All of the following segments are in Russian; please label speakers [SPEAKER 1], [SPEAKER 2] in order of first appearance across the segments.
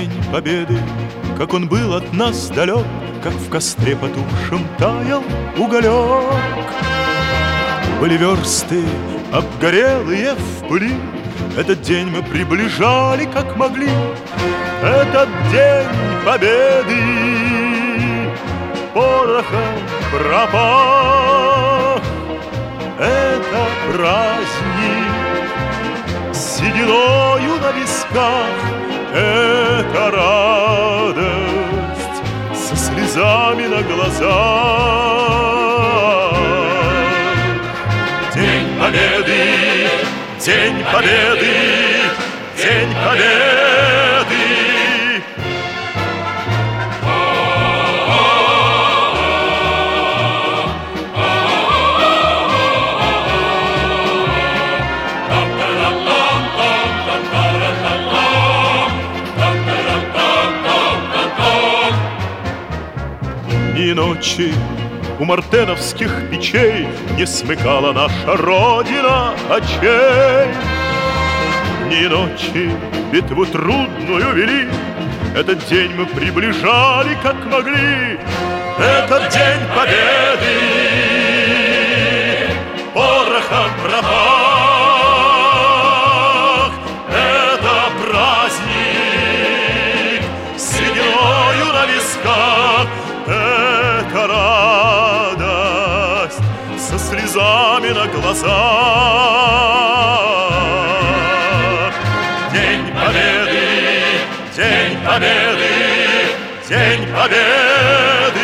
[SPEAKER 1] День Победы, как он был от нас далек, как в костре потухшем таял уголек. Были версты обгорелые в пыли, этот день мы приближали как могли. Этот День Победы порохом пропах. Это праздник с сединою на висках, это радость со слезами на глазах. День Победы, День Победы, День Победы. Ни ночи у мартеновских печей не смыкала наша Родина очей. Ни ночи битву трудную вели, этот день мы приближали как могли. Этот День Победы порохом пропах. Это праздник с сединою на висках, это радость со слезами на глазах. День Победы, День Победы, День Победы.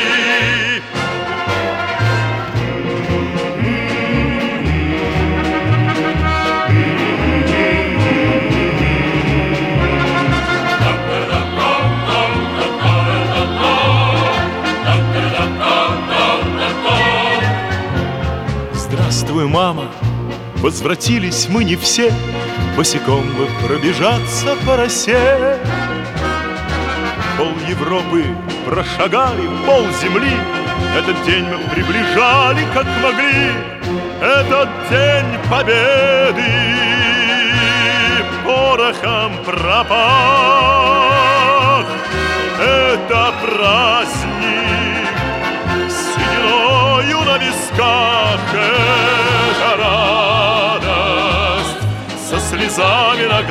[SPEAKER 1] Здравствуй, мама, возвратились мы не все, босиком бы пробежаться по росе. Пол Европы прошагали, пол земли, этот день мы приближали как могли. Этот День Победы порохом пропах. Это праздник с сединою на висках, это радость со слезами на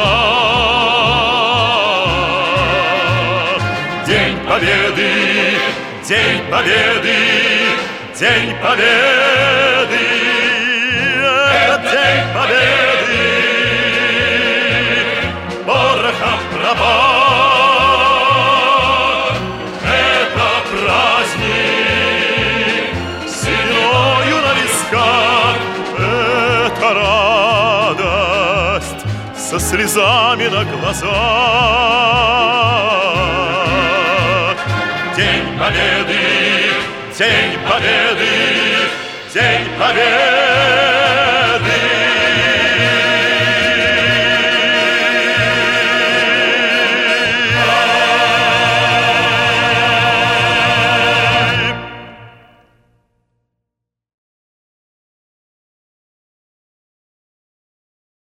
[SPEAKER 1] глазах. День Победы, День Победы, День Победы. Это День Победы порохом пропах. Это праздник с сединою на висках, это радость со слезами на глазах. День Победы, День Победы, День Победы.